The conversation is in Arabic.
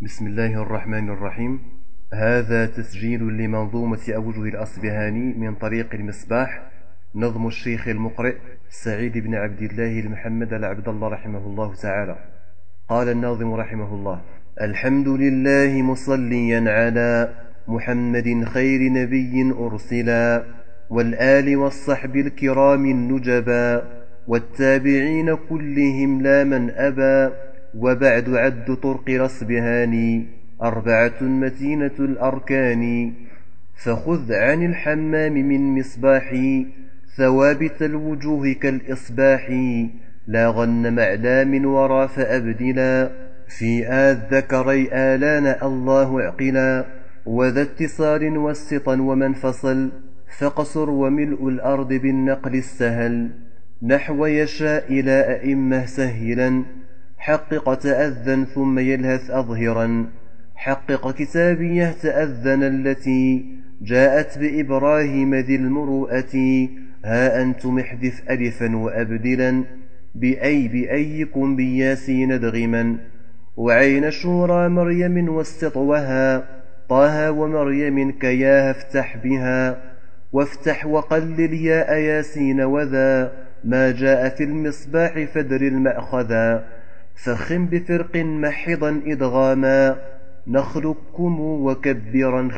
بسم الله الرحمن الرحيم. هذا تسجيل لمنظومة أوجه الأصبهاني من طريق المصباح، نظم الشيخ المقرئ سعيد بن عبد الله المحمد العبد الله رحمه الله تعالى. قال الناظم رحمه الله: الحمد لله مصليا على محمد خير نبي أرسلا، والآل والصحب الكرام النجبا، والتابعين كلهم لا من أبى. وبعد عد طرق الأصبهاني 4 متينة الأركان، فخذ عن الحمام من مصباحي ثوابت الوجوه كالإصباح، لا غن معلام ورى فأبدلا، في الذكري آلان الله اعقلا، وذا اتصال والسطا ومن فصل، فقصر وملء الأرض بالنقل السهل، نحو يشاء إلى أئمة سهلا، حقق تأذن ثم يلهث أظهرا، حقق كتابيه تأذن التي جاءت بإبراهيم ذي المروءة، ها أنتم احذف ألفا وأبدلا، بأيكم بياسين ادغما، وعين شورى مريم واستطوها، طه ومريم كياها افتح بها، وافتح وقلل ياء ياسين وذا، ما جاء في المصباح فدر المأخذا، فخم بفرق محضا إدغاما، نخلقكم وكبرا